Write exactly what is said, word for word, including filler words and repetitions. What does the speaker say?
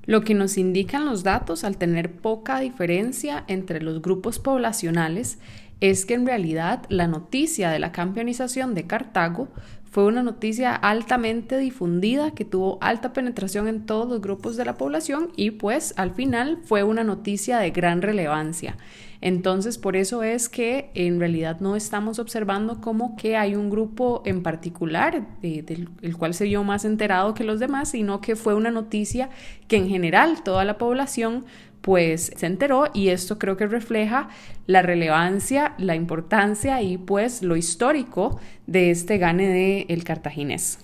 Lo que nos indican los datos al tener poca diferencia entre los grupos poblacionales es que en realidad la noticia de la campeonización de Cartago fue una noticia altamente difundida que tuvo alta penetración en todos los grupos de la población y pues al final fue una noticia de gran relevancia. Entonces por eso es que en realidad no estamos observando como que hay un grupo en particular eh, del el cual se vio más enterado que los demás, sino que fue una noticia que en general toda la población pues se enteró, y esto creo que refleja la relevancia, la importancia y pues lo histórico de este gane del Cartaginés.